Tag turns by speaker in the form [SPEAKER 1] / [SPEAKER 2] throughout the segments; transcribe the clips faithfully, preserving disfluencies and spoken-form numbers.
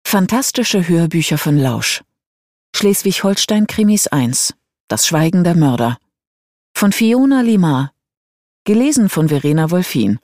[SPEAKER 1] Fantastische Hörbücher von Lausch. Schleswig-Holstein-Krimis eins. Das Schweigen der Mörder. Von Fiona Limar. Gelesen von Verena Wolfin.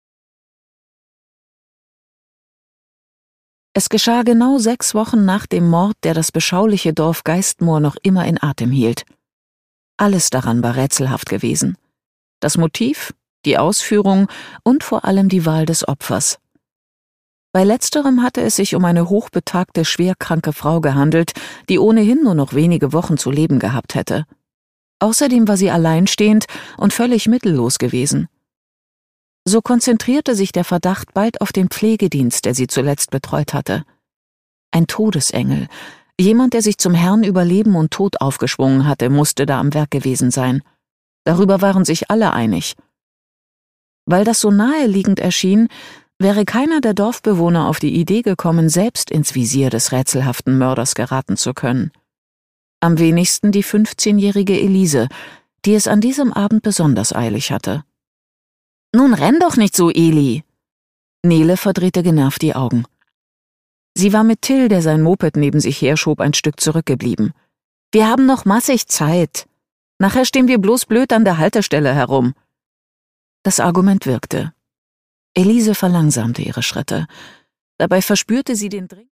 [SPEAKER 1] Es geschah genau sechs Wochen nach dem Mord, der das beschauliche Dorf Geistmoor noch immer in Atem hielt. Alles daran war rätselhaft gewesen. Das Motiv, die Ausführung und vor allem die Wahl des Opfers. Bei letzterem hatte es sich um eine hochbetagte, schwerkranke Frau gehandelt, die ohnehin nur noch wenige Wochen zu leben gehabt hätte. Außerdem war sie alleinstehend und völlig mittellos gewesen. So konzentrierte sich der Verdacht bald auf den Pflegedienst, der sie zuletzt betreut hatte. Ein Todesengel, jemand, der sich zum Herrn über Leben und Tod aufgeschwungen hatte, musste da am Werk gewesen sein. Darüber waren sich alle einig. Weil das so naheliegend erschien, wäre keiner der Dorfbewohner auf die Idee gekommen, selbst ins Visier des rätselhaften Mörders geraten zu können. Am wenigsten die fünfzehnjährige Elise, die es an diesem Abend besonders eilig hatte. »Nun renn doch nicht so, Eli!« Nele verdrehte genervt die Augen. Sie war mit Till, der sein Moped neben sich herschob, ein Stück zurückgeblieben. »Wir haben noch massig Zeit. Nachher stehen wir bloß blöd an der Haltestelle herum.« Das Argument wirkte. Elise verlangsamte ihre Schritte. Dabei verspürte sie den Drang